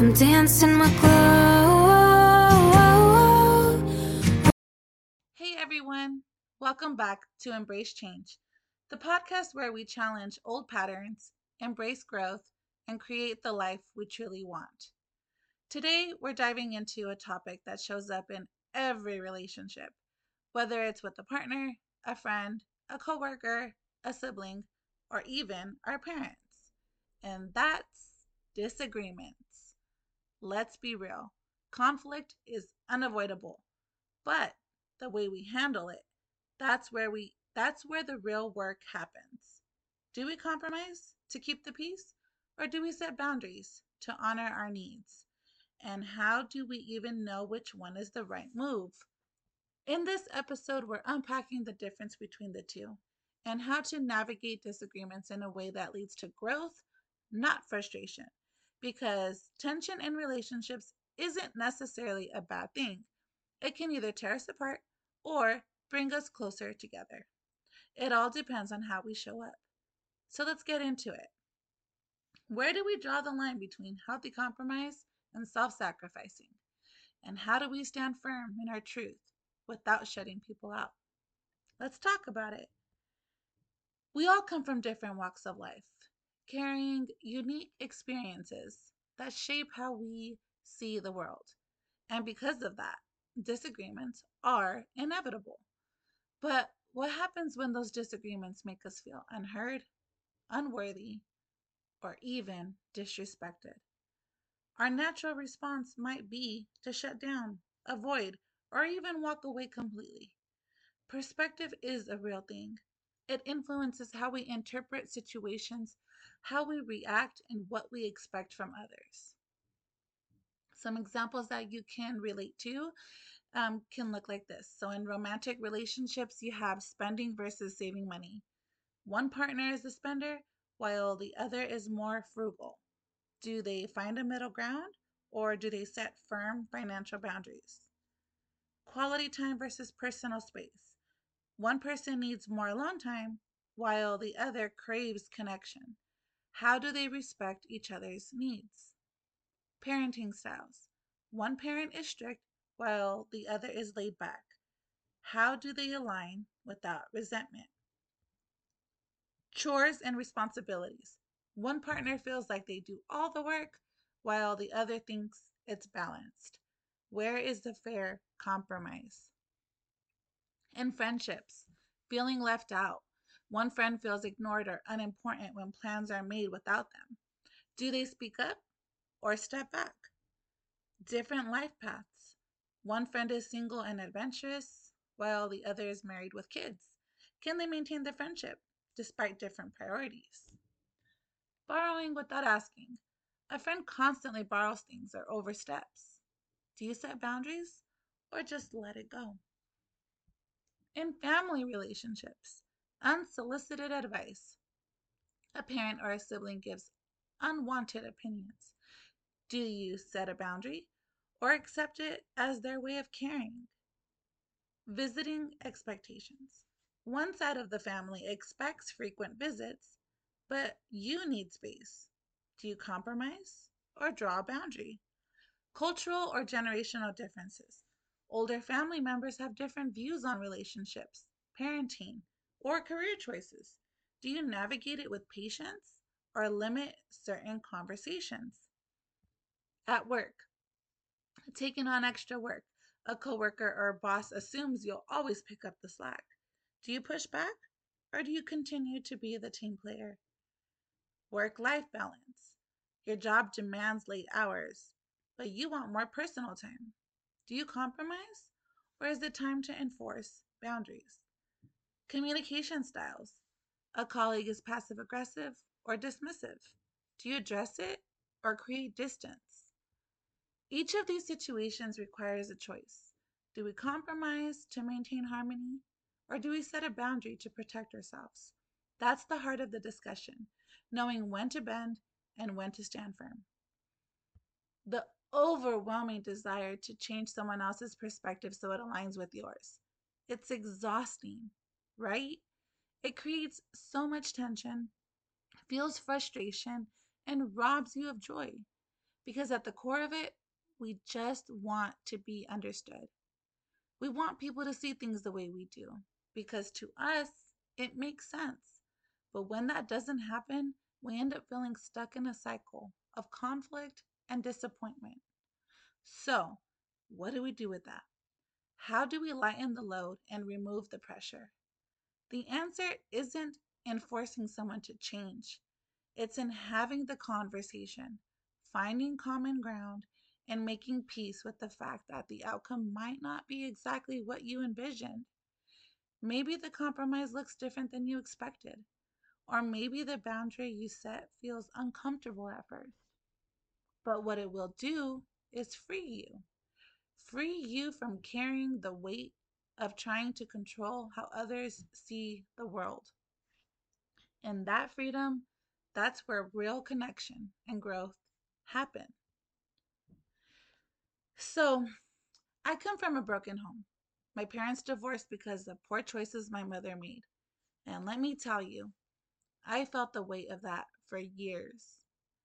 I'm dancing my glow. Hey everyone, welcome back to Embrace Change, the podcast where we challenge old patterns, embrace growth, and create the life we truly want. Today, we're diving into a topic that shows up in every relationship, whether it's with a partner, a friend, a coworker, a sibling, or even our parents. And that's disagreements. Let's be real. Conflict is unavoidable, but the way we handle it, that's where the real work happens. Do we compromise to keep the peace, or do we set boundaries to honor our needs? And how do we even know which one is the right move? In this episode, we're unpacking the difference between the two and how to navigate disagreements in a way that leads to growth, not frustration. Because tension in relationships isn't necessarily a bad thing. It can either tear us apart or bring us closer together. It all depends on how we show up. So let's get into it. Where do we draw the line between healthy compromise and self sacrificing? And how do we stand firm in our truth without shutting people out? Let's talk about it. We all come from different walks of life, carrying unique experiences that shape how we see the world. And because of that, disagreements are inevitable. But what happens when those disagreements make us feel unheard, unworthy, or even disrespected? Our natural response might be to shut down, avoid, or even walk away completely. Perspective is a real thing. It influences how we interpret situations, how we react, and what we expect from others. Some examples that you can relate to can look like this. So, in romantic relationships, you have spending versus saving money. One partner is the spender, while the other is more frugal. Do they find a middle ground, or do they set firm financial boundaries? Quality time versus personal space. One person needs more alone time, while the other craves connection. How do they respect each other's needs? Parenting styles. One parent is strict, while the other is laid back. How do they align without resentment? Chores and responsibilities. One partner feels like they do all the work, while the other thinks it's balanced. Where is the fair compromise? In friendships, feeling left out. One friend feels ignored or unimportant when plans are made without them. Do they speak up or step back? Different life paths. One friend is single and adventurous, while the other is married with kids. Can they maintain the friendship despite different priorities? Borrowing without asking. A friend constantly borrows things or oversteps. Do you set boundaries or just let it go? In family relationships, unsolicited advice. A parent or a sibling gives unwanted opinions. Do you set a boundary or accept it as their way of caring? Visiting expectations. One side of the family expects frequent visits, but you need space. Do you compromise or draw a boundary? Cultural or generational differences. Older family members have different views on relationships, parenting, or career choices. Do you navigate it with patience or limit certain conversations? At work, taking on extra work. A coworker or boss assumes you'll always pick up the slack. Do you push back or do you continue to be the team player? Work life balance. Your job demands late hours, but you want more personal time. Do you compromise or is it time to enforce boundaries? Communication styles. A colleague is passive aggressive or dismissive. Do you address it or create distance? Each of these situations requires a choice. Do we compromise to maintain harmony, or do we set a boundary to protect ourselves? That's the heart of the discussion, knowing when to bend and when to stand firm. The overwhelming desire to change someone else's perspective so it aligns with yours. It's exhausting, right? It creates so much tension, fuels frustration, and robs you of joy. Because at the core of it, we just want to be understood. We want people to see things the way we do because to us, it makes sense. But when that doesn't happen, we end up feeling stuck in a cycle of conflict and disappointment. So, what do we do with that? How do we lighten the load and remove the pressure? The answer isn't in forcing someone to change, it's in having the conversation, finding common ground, and making peace with the fact that the outcome might not be exactly what you envisioned. Maybe the compromise looks different than you expected, or maybe the boundary you set feels uncomfortable at first. But what it will do is free you from carrying the weight of trying to control how others see the world. And that freedom, that's where real connection and growth happen. So, I come from a broken home. My parents divorced because of poor choices my mother made. And let me tell you, I felt the weight of that for years.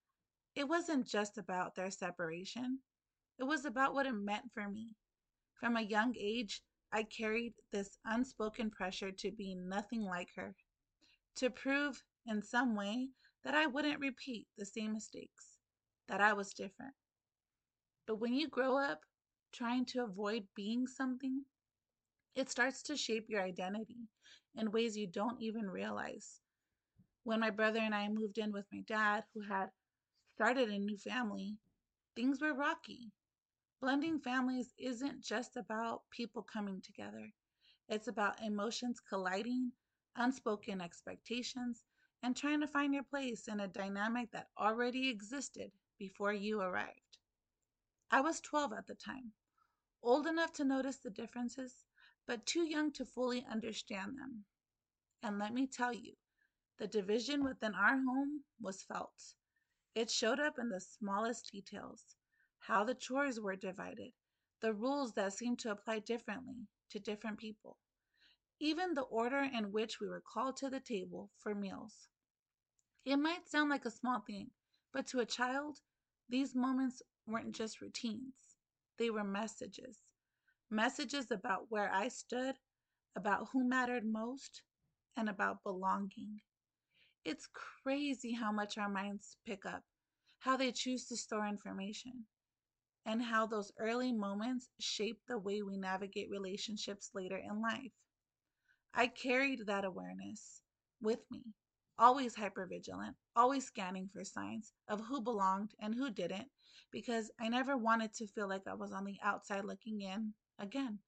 It wasn't just about their separation, it was about what it meant for me. From a young age, I carried this unspoken pressure to be nothing like her, to prove in some way that I wouldn't repeat the same mistakes, that I was different. But when you grow up trying to avoid being something, it starts to shape your identity in ways you don't even realize. When my brother and I moved in with my dad, who had started a new family, things were rocky. Blending families isn't just about people coming together, it's about emotions colliding, unspoken expectations, and trying to find your place in a dynamic that already existed before you arrived. I was 12 at the time, old enough to notice the differences, but too young to fully understand them. And let me tell you, the division within our home was felt. It showed up in the smallest details: how the chores were divided, the rules that seemed to apply differently to different people, even the order in which we were called to the table for meals. It might sound like a small thing, but to a child, these moments weren't just routines. They were messages. Messages about where I stood, about who mattered most, and about belonging. It's crazy how much our minds pick up, how they choose to store information, and how those early moments shape the way we navigate relationships later in life. I carried that awareness with me, always hypervigilant, always scanning for signs of who belonged and who didn't, because I never wanted to feel like I was on the outside looking in again.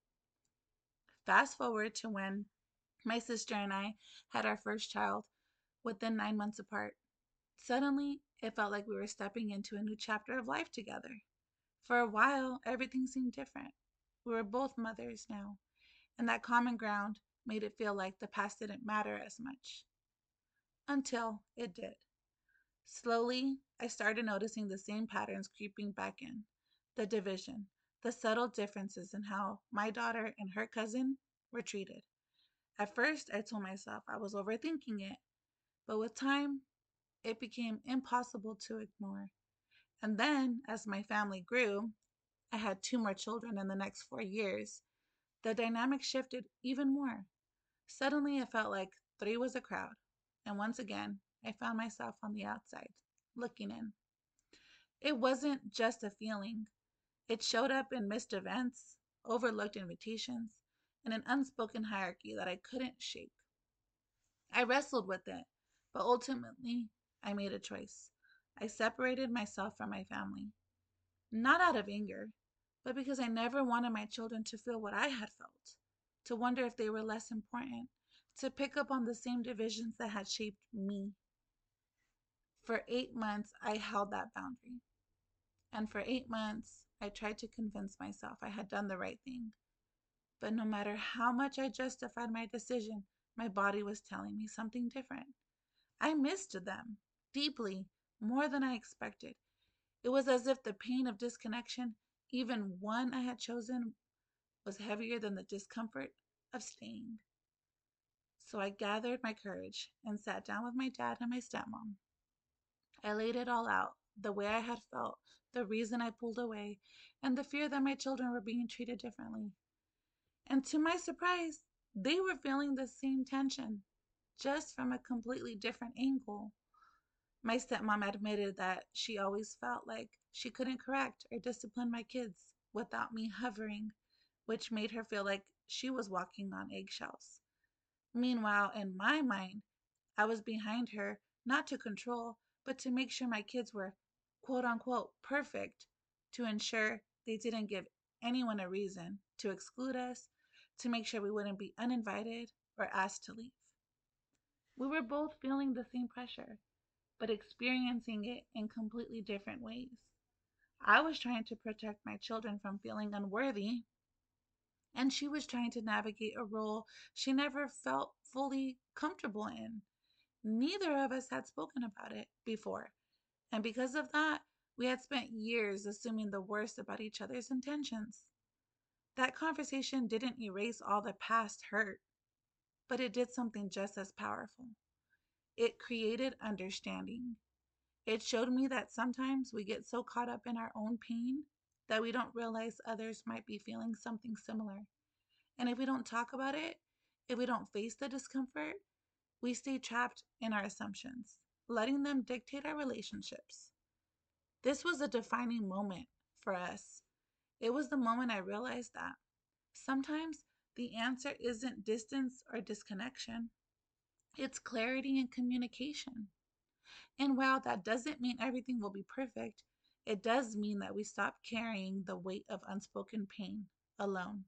Fast forward to when my sister and I had our first child within 9 months apart. Suddenly, it felt like we were stepping into a new chapter of life together. For a while, everything seemed different. We were both mothers now, and that common ground made it feel like the past didn't matter as much. Until it did. Slowly, I started noticing the same patterns creeping back in: the division, the subtle differences in how my daughter and her cousin were treated. At first, I told myself I was overthinking it, but with time, it became impossible to ignore. And then, as my family grew, I had two more children in the next 4 years, the dynamic shifted even more. Suddenly, it felt like three was a crowd. And once again, I found myself on the outside, looking in. It wasn't just a feeling, it showed up in missed events, overlooked invitations, and an unspoken hierarchy that I couldn't shake. I wrestled with it, but ultimately, I made a choice. I separated myself from my family, not out of anger, but because I never wanted my children to feel what I had felt, to wonder if they were less important, to pick up on the same divisions that had shaped me. For 8 months, I held that boundary. And for 8 months, I tried to convince myself I had done the right thing. But no matter how much I justified my decision, my body was telling me something different. I missed them deeply, more than I expected. It was as if the pain of disconnection, even one I had chosen, was heavier than the discomfort of staying. So I gathered my courage and sat down with my dad and my stepmom. I laid it all out, the way I had felt, the reason I pulled away, and the fear that my children were being treated differently. And to my surprise, they were feeling the same tension, just from a completely different angle. My stepmom admitted that she always felt like she couldn't correct or discipline my kids without me hovering, which made her feel like she was walking on eggshells. Meanwhile, in my mind, I was behind her not to control, but to make sure my kids were quote unquote perfect, to ensure they didn't give anyone a reason to exclude us, to make sure we wouldn't be uninvited or asked to leave. We were both feeling the same pressure, but experiencing it in completely different ways. I was trying to protect my children from feeling unworthy, and she was trying to navigate a role she never felt fully comfortable in. Neither of us had spoken about it before, and because of that, we had spent years assuming the worst about each other's intentions. That conversation didn't erase all the past hurt, but it did something just as powerful. It created understanding. It showed me that sometimes we get so caught up in our own pain that we don't realize others might be feeling something similar. And if we don't talk about it, if we don't face the discomfort, we stay trapped in our assumptions, letting them dictate our relationships. This was a defining moment for us. It was the moment I realized that sometimes the answer isn't distance or disconnection, it's clarity and communication. And while that doesn't mean everything will be perfect, it does mean that we stop carrying the weight of unspoken pain alone.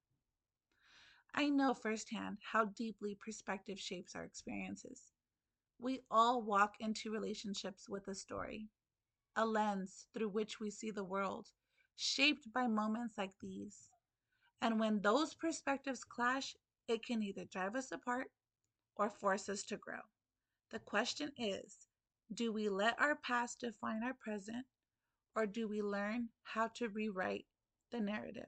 I know firsthand how deeply perspective shapes our experiences. We all walk into relationships with a story, a lens through which we see the world, shaped by moments like these. And when those perspectives clash, it can either drive us apart or force us to grow. The question is, do we let our past define our present, or do we learn how to rewrite the narrative?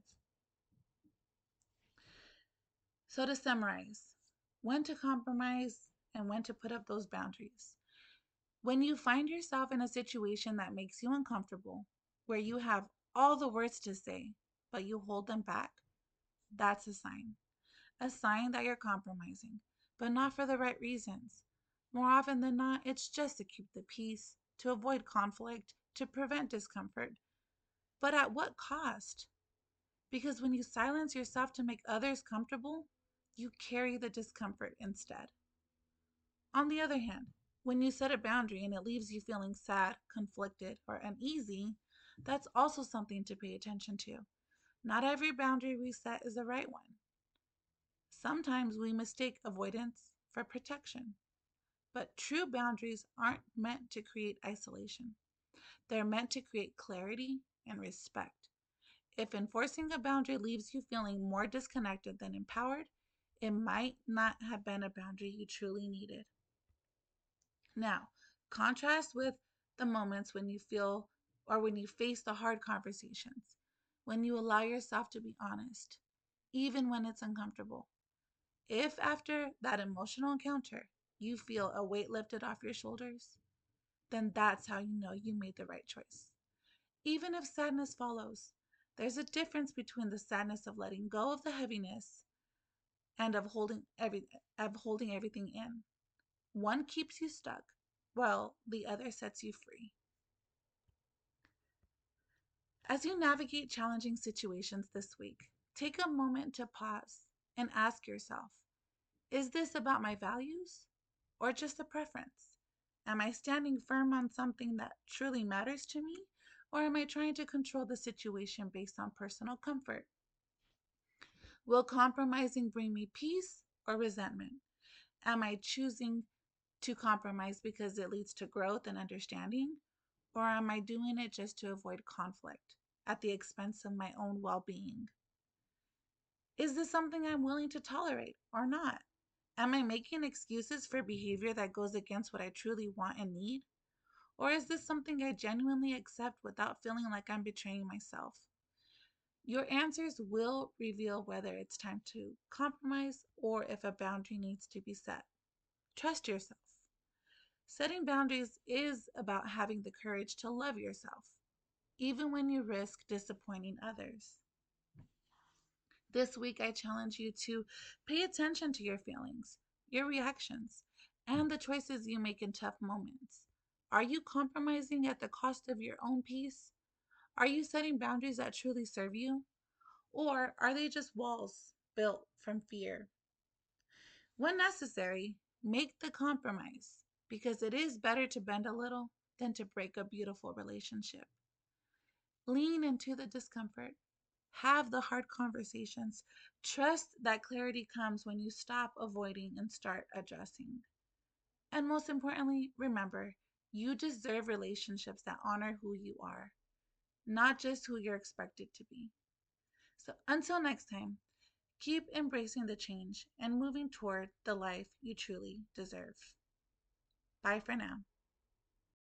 So, to summarize, when to compromise and when to put up those boundaries. When you find yourself in a situation that makes you uncomfortable, where you have all the words to say, but you hold them back, that's a sign. A sign that you're compromising, but not for the right reasons. More often than not, it's just to keep the peace, to avoid conflict, to prevent discomfort. But at what cost? Because when you silence yourself to make others comfortable, you carry the discomfort instead. On the other hand, when you set a boundary and it leaves you feeling sad, conflicted, or uneasy, that's also something to pay attention to. Not every boundary we set is the right one. Sometimes we mistake avoidance for protection, but true boundaries aren't meant to create isolation. They're meant to create clarity and respect. If enforcing a boundary leaves you feeling more disconnected than empowered, it might not have been a boundary you truly needed. Now, contrast with the moments when you feel or when you face the hard conversations, when you allow yourself to be honest, even when it's uncomfortable. If after that emotional encounter you feel a weight lifted off your shoulders, then that's how you know you made the right choice. Even if sadness follows, there's a difference between the sadness of letting go of the heaviness and of holding everything in. One keeps you stuck, while the other sets you free. As you navigate challenging situations this week, take a moment to pause and ask yourself, is this about my values or just a preference? Am I standing firm on something that truly matters to me, or am I trying to control the situation based on personal comfort? Will compromising bring me peace or resentment? Am I choosing to compromise because it leads to growth and understanding? Or am I doing it just to avoid conflict at the expense of my own well being? Is this something I'm willing to tolerate or not? Am I making excuses for behavior that goes against what I truly want and need? Or is this something I genuinely accept without feeling like I'm betraying myself? Your answers will reveal whether it's time to compromise or if a boundary needs to be set. Trust yourself. Setting boundaries is about having the courage to love yourself, even when you risk disappointing others. This week, I challenge you to pay attention to your feelings, your reactions, and the choices you make in tough moments. Are you compromising at the cost of your own peace? Are you setting boundaries that truly serve you? Or are they just walls built from fear? When necessary, make the compromise because it is better to bend a little than to break a beautiful relationship. Lean into the discomfort. Have the hard conversations. Trust that clarity comes when you stop avoiding and start addressing. And most importantly, remember, you deserve relationships that honor who you are, not just who you're expected to be. So until next time, keep embracing the change and moving toward the life you truly deserve. Bye for now.